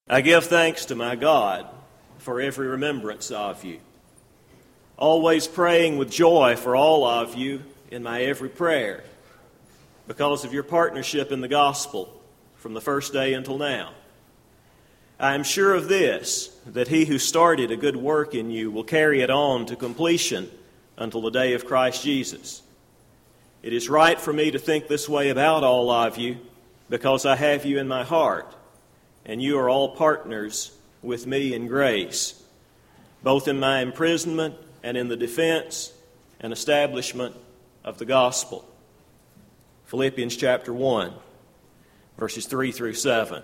I give thanks to my God for every remembrance of you, always praying with joy for all of you in my every prayer, because of your partnership in the gospel from the first day until now. I am sure of this, that he who started a good work in you will carry it on to completion until the day of Christ Jesus. It is right for me to think this way about all of you, because I have you in my heart, and you are all partners with me in grace, both in my imprisonment and in the defense and establishment of the gospel. Philippians chapter 1, verses 3 through 7.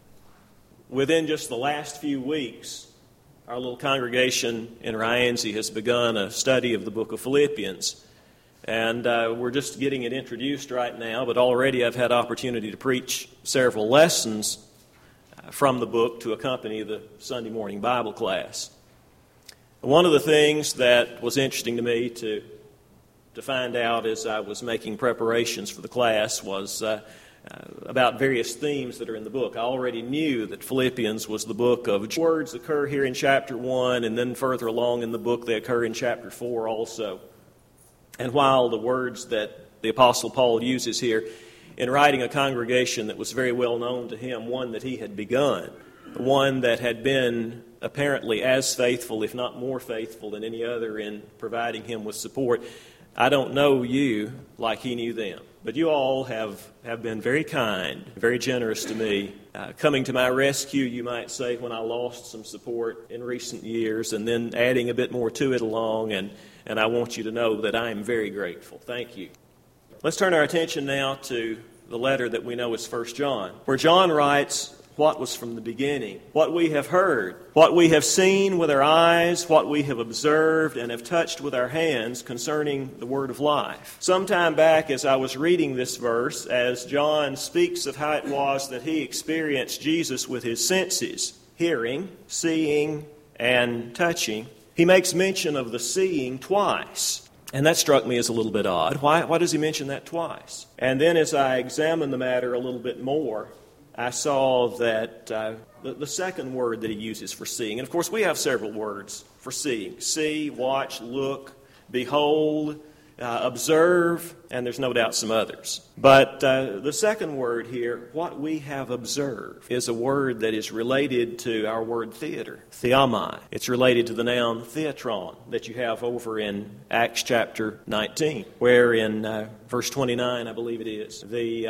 Within just the last few weeks, our little congregation in Ryansie has begun a study of the book of Philippians. And we're just getting it introduced right now, but already I've had opportunity to preach several lessons from the book to accompany the Sunday morning Bible class. One of the things that was interesting to me to find out as I was making preparations for the class was about various themes that are in the book. I already knew that Philippians was the book of words occur here in chapter 1, and then further along in the book they occur in chapter 4 also. And while the words that the Apostle Paul uses here in writing a congregation that was very well known to him, one that he had begun, one that had been apparently as faithful, if not more faithful than any other in providing him with support, I don't know you like he knew them. But you all have been very kind, very generous to me, coming to my rescue, you might say, when I lost some support in recent years, and then adding a bit more to it along, and I want you to know that I am very grateful. Thank you. Let's turn our attention now to the letter that we know as 1 John, where John writes what was from the beginning, what we have heard, what we have seen with our eyes, what we have observed and have touched with our hands concerning the word of life. Sometime back as I was reading this verse, as John speaks of how it was that he experienced Jesus with his senses, hearing, seeing, and touching, he makes mention of the seeing twice. And that struck me as a little bit odd. Why does he mention that twice? And then as I examined the matter a little bit more, I saw that the second word that he uses for seeing, and of course we have several words for seeing. See, watch, look, behold, observe, and there's no doubt some others. But the second word here, what we have observed, is a word that is related to our word theater, theamai. It's related to the noun theatron that you have over in Acts chapter 19, where in verse 29, I believe it is,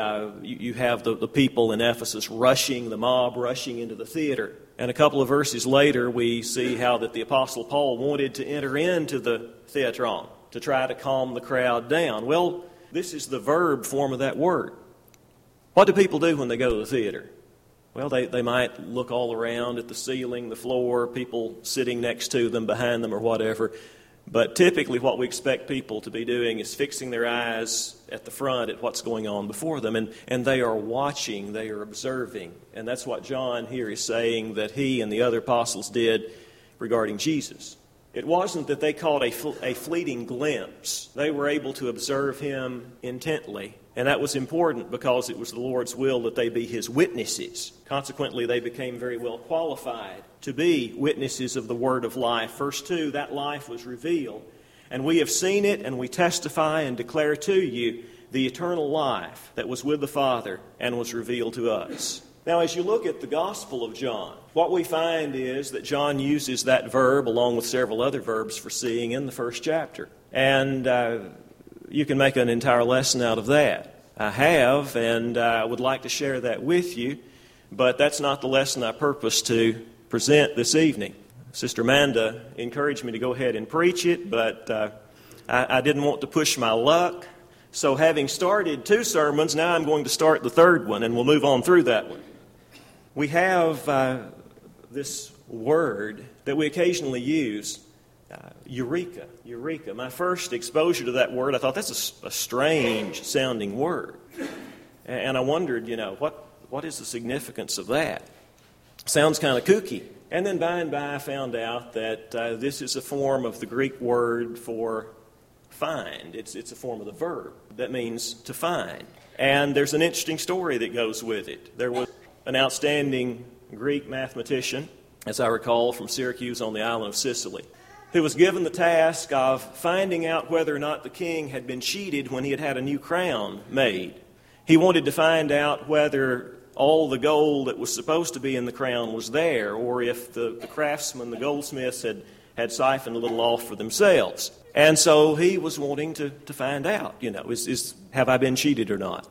you have the people in Ephesus rushing, the mob rushing into the theater. And a couple of verses later, we see how that the Apostle Paul wanted to enter into the theatron to try to calm the crowd down. Well, this is the verb form of that word. What do people do when they go to the theater? Well, they might look all around at the ceiling, the floor, people sitting next to them, behind them, or whatever. But typically what we expect people to be doing is fixing their eyes at the front at what's going on before them. And they are watching, they are observing. And that's what John here is saying that he and the other apostles did regarding Jesus. It wasn't that they caught a fleeting glimpse. They were able to observe him intently. And that was important because it was the Lord's will that they be his witnesses. Consequently, they became very well qualified to be witnesses of the word of life. Verse 2, that life was revealed. And we have seen it, and we testify and declare to you the eternal life that was with the Father and was revealed to us. Now, as you look at the Gospel of John, what we find is that John uses that verb along with several other verbs for seeing in the first chapter. And you can make an entire lesson out of that. I have, and I would like to share that with you, but that's not the lesson I purpose to present this evening. Sister Amanda encouraged me to go ahead and preach it, but I didn't want to push my luck. So having started 2 sermons, now I'm going to start the third one, and we'll move on through that one. We have this word that we occasionally use, eureka. Eureka. My first exposure to that word, I thought that's a strange sounding word. And I wondered, what is the significance of that? Sounds kind of kooky. And then by and by I found out that this is a form of the Greek word for find. It's a form of the verb that means to find. And there's an interesting story that goes with it. There was an outstanding Greek mathematician, as I recall, from Syracuse on the island of Sicily, who was given the task of finding out whether or not the king had been cheated when he had had a new crown made. He wanted to find out whether all the gold that was supposed to be in the crown was there, or if the craftsmen, the goldsmiths, had siphoned a little off for themselves. And so he was wanting to find out, have I been cheated or not?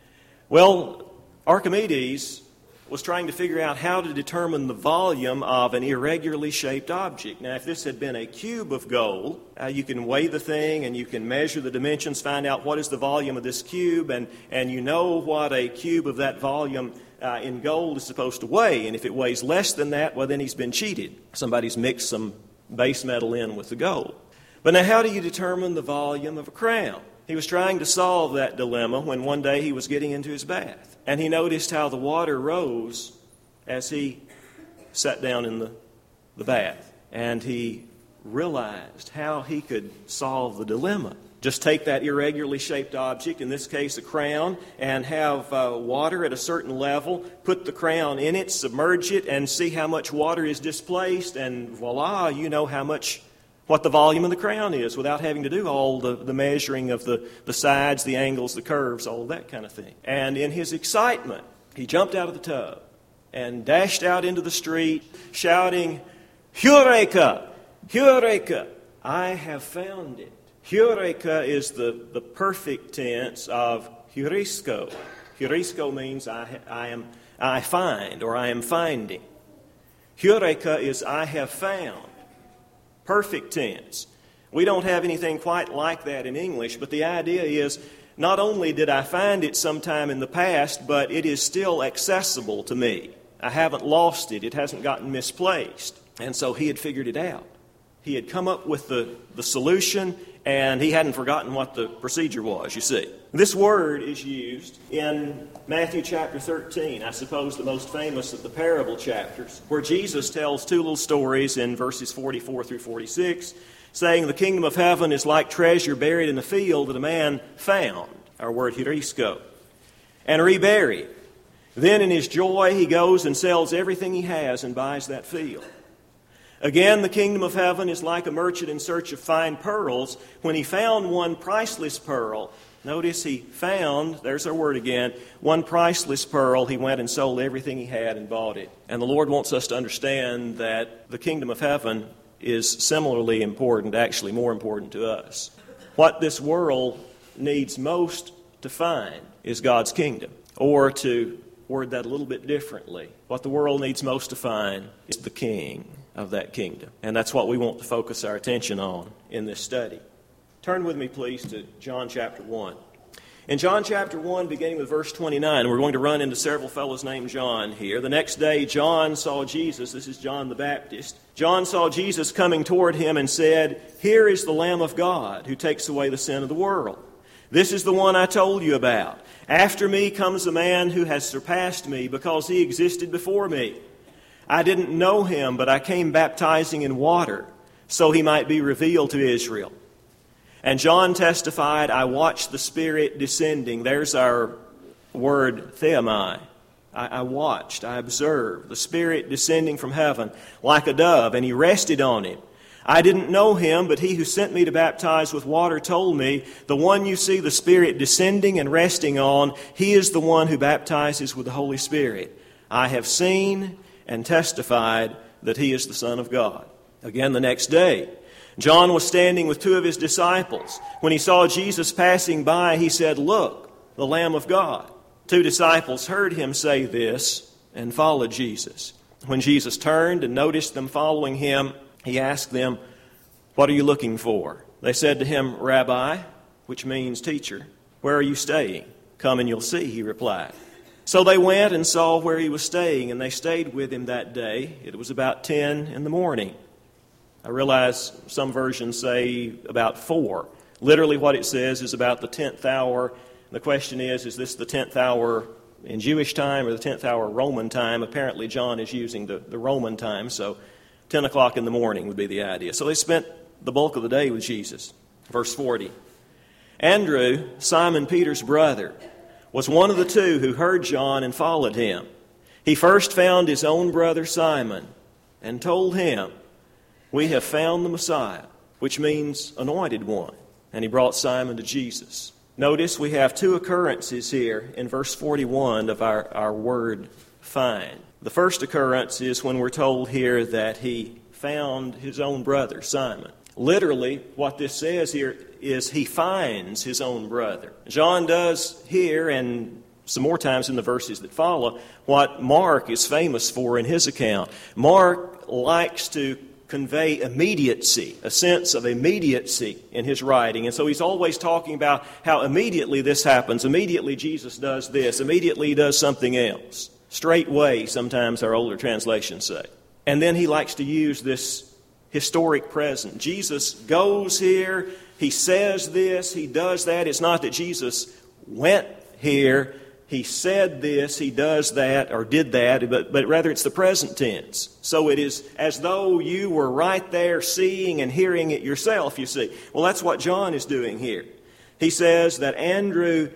Well, Archimedes was trying to figure out how to determine the volume of an irregularly shaped object. Now, if this had been a cube of gold, you can weigh the thing and you can measure the dimensions, find out what is the volume of this cube, and you know what a cube of that volume in gold is supposed to weigh. And if it weighs less than that, well, then he's been cheated. Somebody's mixed some base metal in with the gold. But now, how do you determine the volume of a crown? He was trying to solve that dilemma when one day he was getting into his bath. And he noticed how the water rose as he sat down in the bath. And he realized how he could solve the dilemma. Just take that irregularly shaped object, in this case a crown, and have water at a certain level, put the crown in it, submerge it, and see how much water is displaced, and voila, you know what the volume of the crown is without having to do all the measuring of the sides, the angles, the curves, all that kind of thing. And in his excitement, he jumped out of the tub and dashed out into the street shouting, "Eureka! Eureka! I have found it." Eureka is the perfect tense of heurisko. Heurisko means I find, or I am finding. Eureka is I have found. Perfect tense. We don't have anything quite like that in English, but the idea is not only did I find it sometime in the past, but it is still accessible to me. I haven't lost it. It hasn't gotten misplaced. And so he had figured it out. He had come up with the solution, and he hadn't forgotten what the procedure was, you see. This word is used in Matthew chapter 13, I suppose the most famous of the parable chapters, where Jesus tells two little stories in verses 44 through 46, saying the kingdom of heaven is like treasure buried in a field that a man found, our word heurisko, and reburied. Then in his joy he goes and sells everything he has and buys that field. Again, the kingdom of heaven is like a merchant in search of fine pearls. When he found one priceless pearl, notice he found, there's our word again, one priceless pearl, he went and sold everything he had and bought it. And the Lord wants us to understand that the kingdom of heaven is similarly important, actually more important to us. What this world needs most to find is God's kingdom. Or to word that a little bit differently, what the world needs most to find is the king of that kingdom. And that's what we want to focus our attention on in this study. Turn with me, please, to John chapter 1. In John chapter 1, beginning with verse 29, we're going to run into several fellows named John here. The next day, John saw Jesus. This is John the Baptist. John saw Jesus coming toward him and said, "Here is the Lamb of God who takes away the sin of the world. This is the one I told you about. After me comes a man who has surpassed me because he existed before me. I didn't know him, but I came baptizing in water so he might be revealed to Israel." And John testified, "I watched the Spirit descending." There's our word theomai. I watched, I observed the Spirit descending from heaven like a dove, and he rested on him. I didn't know him, but he who sent me to baptize with water told me, "The one you see the Spirit descending and resting on, he is the one who baptizes with the Holy Spirit. I have seen and testified that he is the Son of God." Again, the next day, John was standing with two of his disciples. When he saw Jesus passing by, he said, "Look, the Lamb of God." Two disciples heard him say this and followed Jesus. When Jesus turned and noticed them following him, he asked them, "What are you looking for?" They said to him, "Rabbi," which means teacher, "where are you staying?" "Come and you'll see," he replied. So they went and saw where he was staying, and they stayed with him that day. It was about 10 in the morning. I realize some versions say about 4. Literally what it says is about the 10th hour. The question is this the 10th hour in Jewish time or the 10th hour Roman time? Apparently John is using the Roman time, so 10 o'clock in the morning would be the idea. So they spent the bulk of the day with Jesus. Verse 40. Andrew, Simon Peter's brother, was one of the two who heard John and followed him. He first found his own brother Simon and told him, "We have found the Messiah," which means anointed one. And he brought Simon to Jesus. Notice we have two occurrences here in verse 41 of our word find. The first occurrence is when we're told here that he found his own brother, Simon. Literally, what this says here is he finds his own brother. John does here, and some more times in the verses that follow, what Mark is famous for in his account. Mark likes to convey immediacy, a sense of immediacy in his writing. And so he's always talking about how immediately this happens. Immediately Jesus does this. Immediately he does something else. Straightway, sometimes our older translations say. And then he likes to use this historic present. Jesus goes here, he says this, he does that. It's not that Jesus went here, he said this, he does that, or did that, but rather it's the present tense. So it is as though you were right there seeing and hearing it yourself, you see. Well, that's what John is doing here. He says that Andrew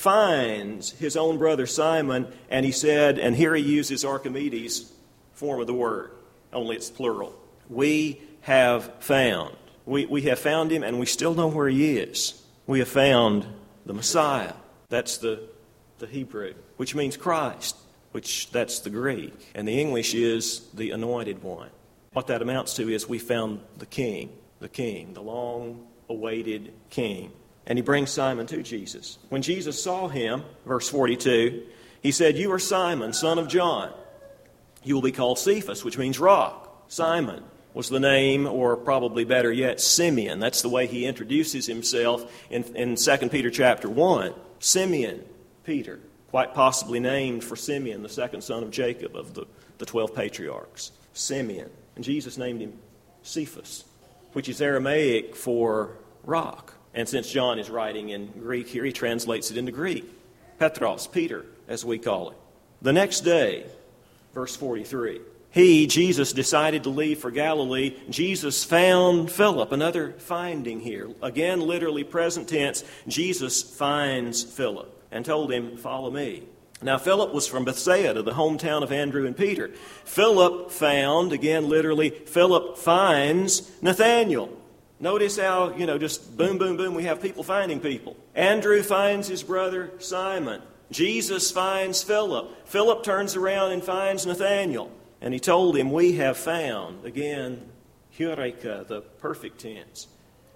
finds his own brother Simon, and he said, and here he uses Archimedes' form of the word, only it's plural. We have found. We have found him, and we still know where he is. We have found the Messiah. That's the Hebrew, which means Christ, which that's the Greek. And the English is the anointed one. What that amounts to is we found the King, the long-awaited King. And he brings Simon to Jesus. When Jesus saw him, verse 42, he said, "You are Simon, son of John. You will be called Cephas," which means rock. Simon was the name, or probably better yet, Simeon. That's the way he introduces himself in 2 Peter chapter 1. Simeon, Peter, quite possibly named for Simeon, the second son of Jacob of the 12 patriarchs. Simeon. And Jesus named him Cephas, which is Aramaic for rock. And since John is writing in Greek here, he translates it into Greek. Petros, Peter, as we call it. The next day, verse 43, Jesus, decided to leave for Galilee. Jesus found Philip, another finding here. Again, literally present tense, Jesus finds Philip and told him, "Follow me." Now, Philip was from Bethsaida, the hometown of Andrew and Peter. Philip found, again, literally, Philip finds Nathanael. Notice how, just boom, boom, boom, we have people finding people. Andrew finds his brother Simon. Jesus finds Philip. Philip turns around and finds Nathanael. And he told him, "We have found," again, Heureka, the perfect tense.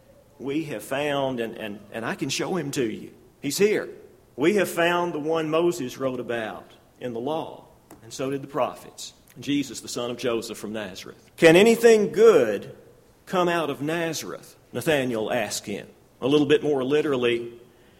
We have found, and I can show him to you. He's here. We have found the one Moses wrote about in the law, and so did the prophets, Jesus, the son of Joseph from Nazareth. "Can anything good come out of Nazareth?" Nathanael asked him. A little bit more literally,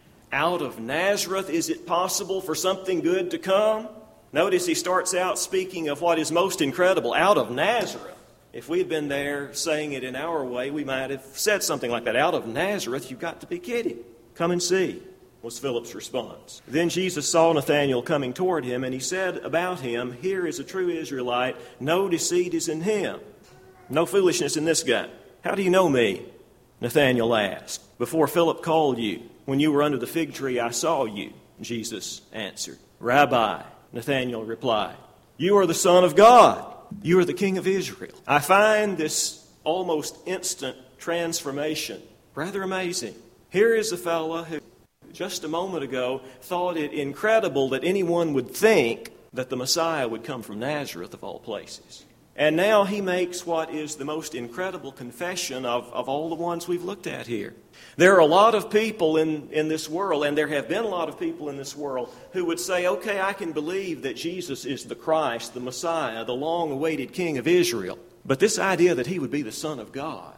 out of Nazareth, is it possible for something good to come? Notice he starts out speaking of what is most incredible, out of Nazareth. If we had been there saying it in our way, we might have said something like that. Out of Nazareth, you've got to be kidding. "Come and see," was Philip's response. Then Jesus saw Nathanael coming toward him, and he said about him, "Here is a true Israelite. No deceit is in him." No foolishness in this guy. "How do you know me?" Nathanael asked. "Before Philip called you, when you were under the fig tree, I saw you," Jesus answered. "Rabbi," Nathanael replied, "you are the Son of God. You are the King of Israel." I find this almost instant transformation rather amazing. Here is a fellow who just a moment ago thought it incredible that anyone would think that the Messiah would come from Nazareth of all places. And now he makes what is the most incredible confession of all the ones we've looked at here. There are a lot of people in this world, and there have been a lot of people in this world, who would say, okay, I can believe that Jesus is the Christ, the Messiah, the long-awaited King of Israel. But this idea that he would be the Son of God,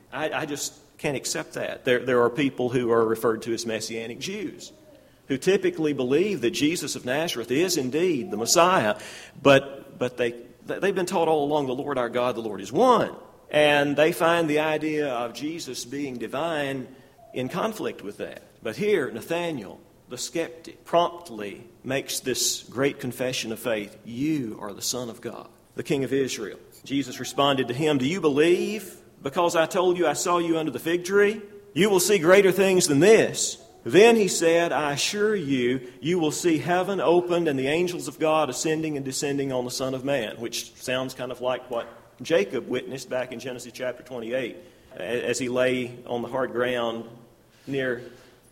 I just can't accept that. There are people who are referred to as Messianic Jews, who typically believe that Jesus of Nazareth is indeed the Messiah, but they've been taught all along the Lord our God, the Lord is one. And they find the idea of Jesus being divine in conflict with that. But here, Nathanael, the skeptic, promptly makes this great confession of faith. You are the Son of God, the King of Israel. Jesus responded to him, "Do you believe because I told you I saw you under the fig tree? You will see greater things than this." Then he said, I assure you, you will see heaven opened and the angels of God ascending and descending on the Son of Man, which sounds kind of like what Jacob witnessed back in Genesis chapter 28 as he lay on the hard ground near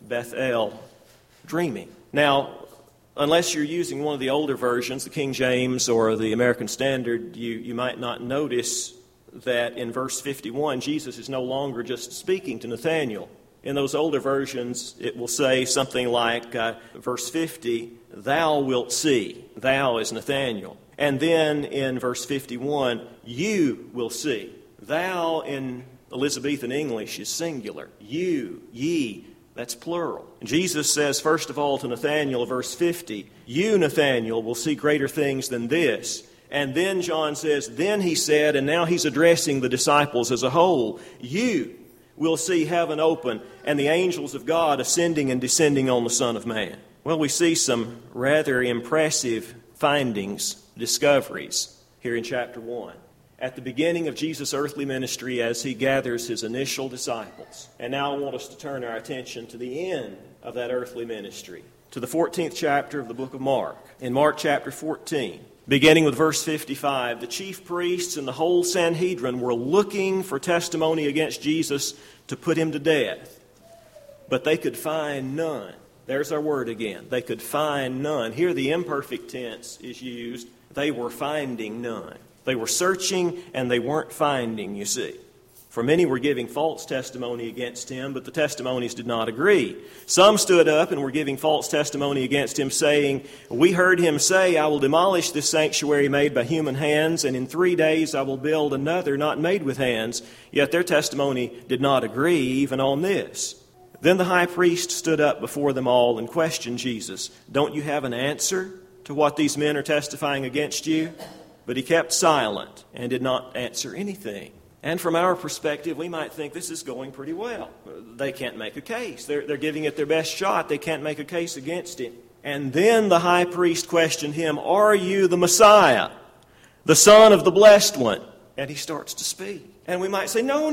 Bethel dreaming. Now, unless you're using one of the older versions, the King James or the American Standard, you might not notice that in verse 51, Jesus is no longer just speaking to Nathanael. In those older versions, it will say something like, verse 50, thou wilt see. Thou is Nathanael. And then in verse 51, you will see. Thou in Elizabethan English is singular. You, ye, that's plural. Jesus says, first of all, to Nathanael, verse 50, you, Nathanael, will see greater things than this. And then John says, then he said, and now he's addressing the disciples as a whole, you will see heaven open and the angels of God ascending and descending on the Son of Man. Well, we see some rather impressive findings, discoveries here in chapter 1. At the beginning of Jesus' earthly ministry as he gathers his initial disciples. And now I want us to turn our attention to the end of that earthly ministry, to the 14th chapter of the book of Mark. In Mark chapter 14, beginning with verse 55, the chief priests and the whole Sanhedrin were looking for testimony against Jesus to put him to death. But they could find none. There's our word again. They could find none. Here the imperfect tense is used. They were finding none. They were searching and they weren't finding, you see. For many were giving false testimony against him, but the testimonies did not agree. Some stood up and were giving false testimony against him, saying, we heard him say, I will demolish this sanctuary made by human hands, and in 3 days I will build another not made with hands. Yet their testimony did not agree even on this. Then the high priest stood up before them all and questioned Jesus, don't you have an answer to what these men are testifying against you? But he kept silent and did not answer anything. And from our perspective, we might think this is going pretty well. They can't make a case. They're giving it their best shot. They can't make a case against him. And then the high priest questioned him, are you the Messiah, the Son of the Blessed One? And he starts to speak. And we might say, no.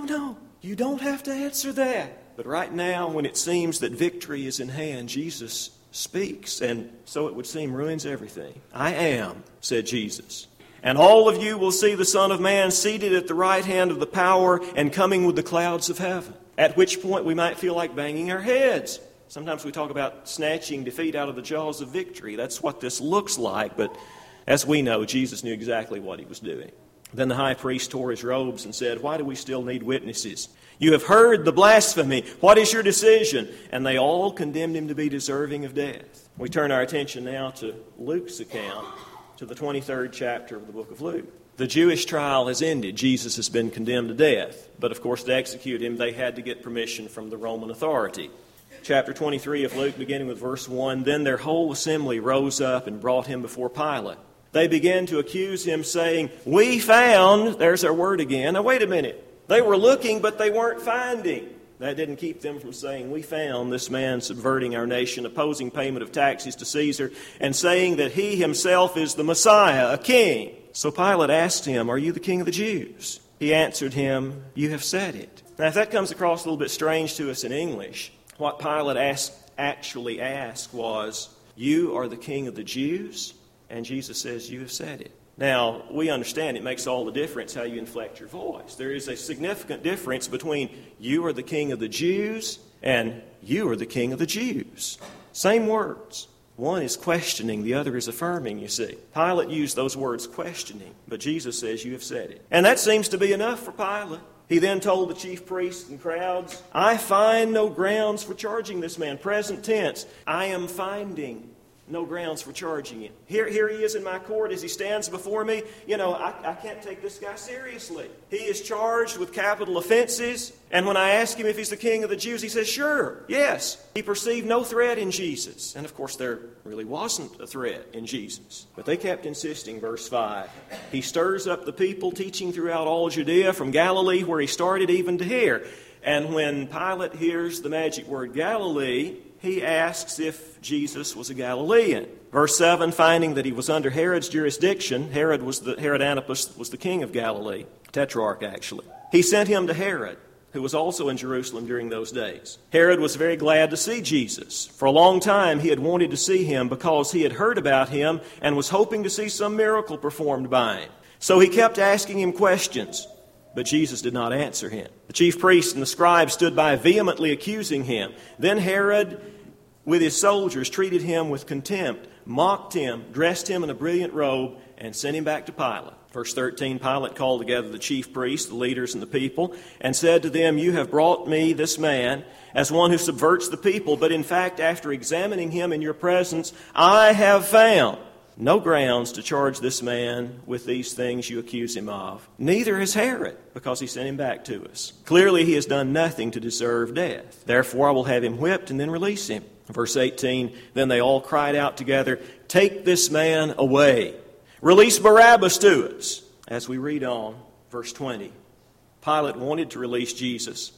You don't have to answer that. But right now, when it seems that victory is in hand, Jesus speaks. And so it would seem ruins everything. I am, said Jesus. And all of you will see the Son of Man seated at the right hand of the power and coming with the clouds of heaven. At which point we might feel like banging our heads. Sometimes we talk about snatching defeat out of the jaws of victory. That's what this looks like. But as we know, Jesus knew exactly what he was doing. Then the high priest tore his robes and said, why do we still need witnesses? You have heard the blasphemy. What is your decision? And they all condemned him to be deserving of death. We turn our attention now to Luke's account, to the 23rd chapter of the book of Luke. The Jewish trial has ended. Jesus has been condemned to death. But of course, to execute him, they had to get permission from the Roman authority. Chapter 23 of Luke, beginning with verse 1, then their whole assembly rose up and brought him before Pilate. They began to accuse him, saying, we found, there's our word again. Now wait a minute. They were looking, but they weren't finding. That didn't keep them from saying, we found this man subverting our nation, opposing payment of taxes to Caesar, and saying that he himself is the Messiah, a king. So Pilate asked him, are you the king of the Jews? He answered him, you have said it. Now, if that comes across a little bit strange to us in English, what Pilate actually asked was, you are the king of the Jews? And Jesus says, you have said it. Now, we understand it makes all the difference how you inflect your voice. There is a significant difference between you are the king of the Jews and you are the king of the Jews. Same words. One is questioning, the other is affirming, you see. Pilate used those words questioning, but Jesus says you have said it. And that seems to be enough for Pilate. He then told the chief priests and crowds, I find no grounds for charging this man. Present tense, I am finding no grounds for charging him. Here he is in my court as he stands before me. I can't take this guy seriously. He is charged with capital offenses. And when I ask him if he's the king of the Jews, he says, sure, yes. He perceived no threat in Jesus. And of course, there really wasn't a threat in Jesus. But they kept insisting, verse 5. He stirs up the people, teaching throughout all Judea, from Galilee, where he started, even to here. And when Pilate hears the magic word Galilee, he asks if Jesus was a Galilean. Verse 7, finding that he was under Herod's jurisdiction, Herod Antipas was the king of Galilee, tetrarch actually. He sent him to Herod. who was also in Jerusalem during those days. Herod was very glad to see Jesus. For a long time he had wanted to see him because he had heard about him and was hoping to see some miracle performed by him. So he kept asking him questions, but Jesus did not answer him. The chief priests and the scribes stood by vehemently accusing him. Then Herod, with his soldiers, treated him with contempt, mocked him, dressed him in a brilliant robe, and sent him back to Pilate. Verse 13, Pilate called together the chief priests, the leaders, and the people, and said to them, "You have brought me this man as one who subverts the people, but in fact, after examining him in your presence, I have found no grounds to charge this man with these things you accuse him of. Neither has Herod, because he sent him back to us. Clearly he has done nothing to deserve death. Therefore I will have him whipped and then release him." Verse 18, then they all cried out together, "Take this man away. Release Barabbas to us." As we read on, verse 20, Pilate wanted to release Jesus,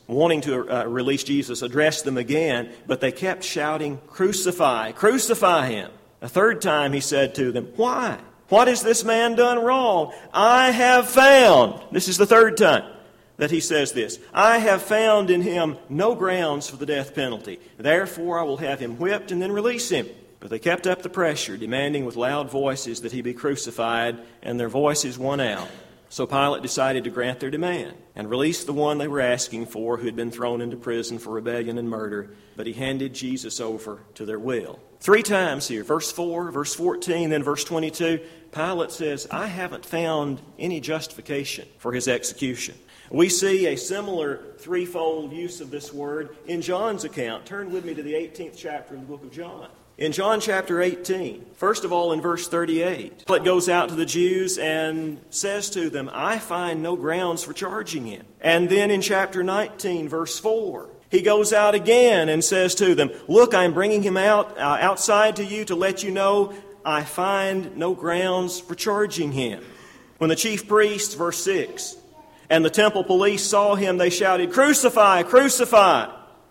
addressed them again, but they kept shouting, "Crucify, crucify him." A third time he said to them, "Why? What has this man done wrong? I have found," this is the third time that he says this, "I have found in him no grounds for the death penalty. Therefore I will have him whipped and then release him." But they kept up the pressure, demanding with loud voices that he be crucified, and their voices won out. So Pilate decided to grant their demand and release the one they were asking for, who had been thrown into prison for rebellion and murder, but he handed Jesus over to their will. 3 times here, verse 4, verse 14, then verse 22, Pilate says, "I haven't found any justification for his execution." We see a similar threefold use of this word in John's account. Turn with me to the 18th chapter of the book of John. In John chapter 18, first of all in verse 38, Pilate goes out to the Jews and says to them, "I find no grounds for charging him." And then in chapter 19, verse 4, he goes out again and says to them, "Look, I'm bringing him outside to you to let you know I find no grounds for charging him." When the chief priests, verse 6, and the temple police saw him, they shouted, "Crucify, crucify!"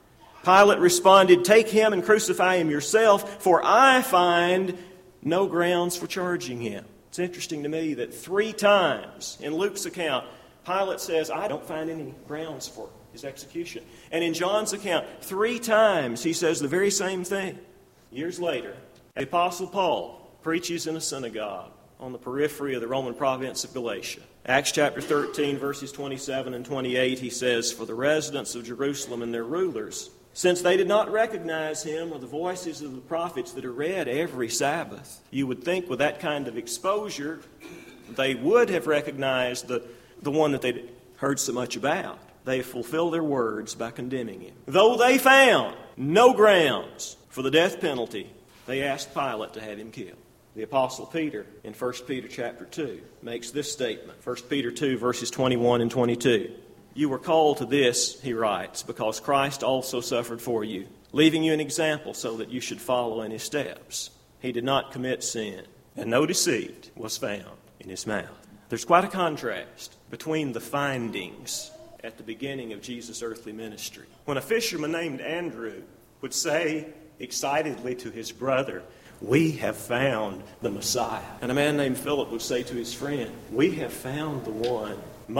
Pilate responded, "Take him and crucify him yourself, for I find no grounds for charging him." It's interesting to me that 3 times in Luke's account, Pilate says, "I don't find any grounds for his execution." And in John's account, 3 times he says the very same thing. Years later, the Apostle Paul preaches in a synagogue on the periphery of the Roman province of Galatia. Acts chapter 13, verses 27 and 28, he says, "For the residents of Jerusalem and their rulers, since they did not recognize him or the voices of the prophets that are read every Sabbath." You would think with that kind of exposure, they would have recognized the one that they'd heard so much about. They fulfilled their words by condemning him. Though they found no grounds for the death penalty, they asked Pilate to have him killed. The Apostle Peter in 1 Peter chapter 2 makes this statement. 1 Peter 2 verses 21 and 22. "You were called to this," he writes, "because Christ also suffered for you, leaving you an example so that you should follow in his steps. He did not commit sin, and no deceit was found in his mouth." There's quite a contrast between the findings at the beginning of Jesus' earthly ministry. When a fisherman named Andrew would say excitedly to his brother, "We have found the Messiah." And a man named Philip would say to his friend, "We have found the one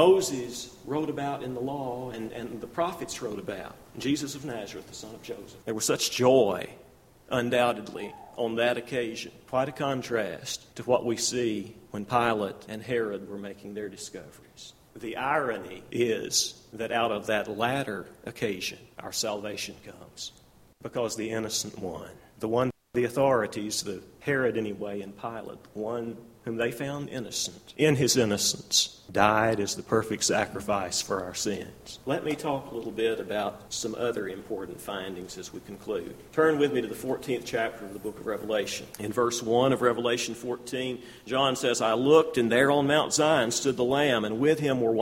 Moses wrote about in the law and the prophets wrote about, Jesus of Nazareth, the son of Joseph." There was such joy, undoubtedly, on that occasion. Quite a contrast to what we see when Pilate and Herod were making their discoveries. The irony is that out of that latter occasion, our salvation comes. Because the innocent one, the one the authorities, the Herod anyway, and Pilate, one whom they found innocent, in his innocence, died as the perfect sacrifice for our sins. Let me talk a little bit about some other important findings as we conclude. Turn with me to the 14th chapter of the book of Revelation. In verse 1 of Revelation 14, John says, "I looked, and there on Mount Zion stood the Lamb, and with him were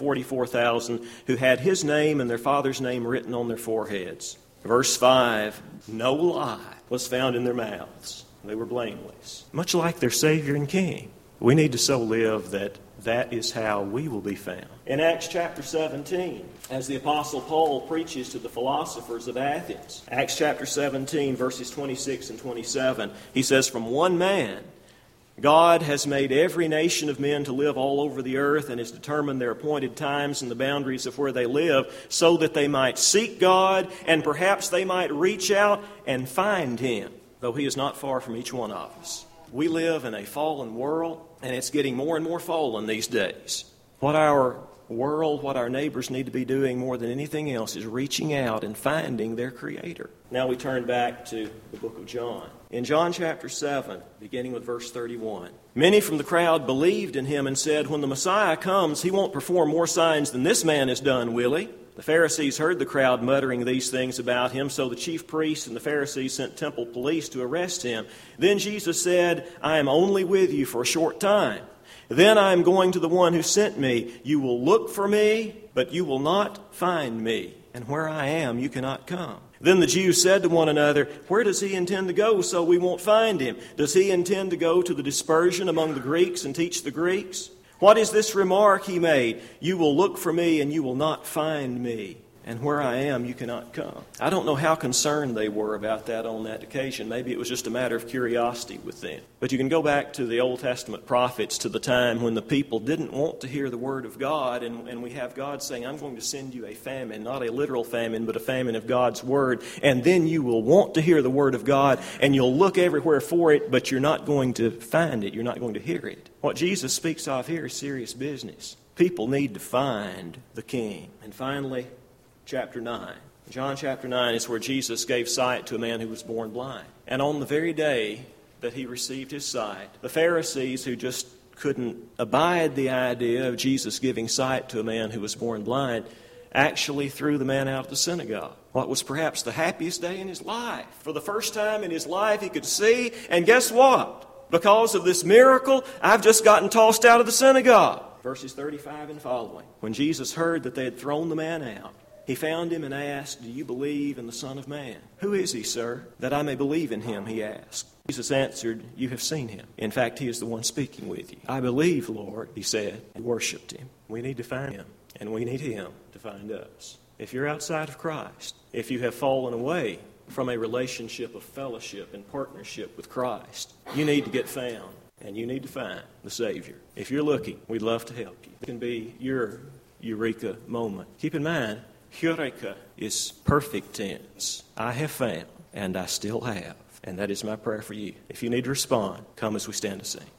144,000 who had his name and their father's name written on their foreheads." Verse 5, "No lie was found in their mouths. They were blameless." Much like their Savior and King. We need to so live that is how we will be found. In Acts chapter 17, as the Apostle Paul preaches to the philosophers of Athens, Acts chapter 17, verses 26 and 27, he says, "From one man God has made every nation of men to live all over the earth and has determined their appointed times and the boundaries of where they live so that they might seek God and perhaps they might reach out and find Him, though He is not far from each one of us. We live in a fallen world, and it's getting more and more fallen these days. What our world, what our neighbors need to be doing more than anything else is reaching out and finding their Creator. Now we turn back to the book of John. In John chapter 7, beginning with verse 31, many from the crowd believed in Him and said, when the Messiah comes, He won't perform more signs than this man has done, will He? The Pharisees heard the crowd muttering these things about Him, so the chief priests and the Pharisees sent temple police to arrest Him. Then Jesus said, I am only with you for a short time. Then I am going to the one who sent me. You will look for me, but you will not find me. And where I am, you cannot come. Then the Jews said to one another, where does He intend to go so we won't find Him? Does He intend to go to the dispersion among the Greeks and teach the Greeks? What is this remark He made? You will look for me and you will not find me. And where I am, you cannot come. I don't know how concerned they were about that on that occasion. Maybe it was just a matter of curiosity with them. But you can go back to the Old Testament prophets, to the time when the people didn't want to hear the Word of God. And we have God saying, I'm going to send you a famine, not a literal famine, but a famine of God's Word. And then you will want to hear the Word of God, and you'll look everywhere for it, but you're not going to find it. You're not going to hear it. What Jesus speaks of here is serious business. People need to find the King. And finally, chapter 9. John chapter 9 is where Jesus gave sight to a man who was born blind. And on the very day that he received his sight, the Pharisees, who just couldn't abide the idea of Jesus giving sight to a man who was born blind, actually threw the man out of the synagogue. What was perhaps the happiest day in his life. For the first time in his life he could see, and guess what? Because of this miracle, I've just gotten tossed out of the synagogue. Verses 35 and following. When Jesus heard that they had thrown the man out, He found him and asked, do you believe in the Son of Man? Who is He, sir, that I may believe in Him, he asked. Jesus answered, you have seen Him. In fact, He is the one speaking with you. I believe, Lord, he said, and worshipped Him. We need to find Him, and we need Him to find us. If you're outside of Christ, if you have fallen away from a relationship of fellowship and partnership with Christ, you need to get found, and you need to find the Savior. If you're looking, we'd love to help you. It can be your eureka moment. Keep in mind, Eureka is perfect tense. I have found, and I still have. And that is my prayer for you. If you need to respond, come as we stand to sing.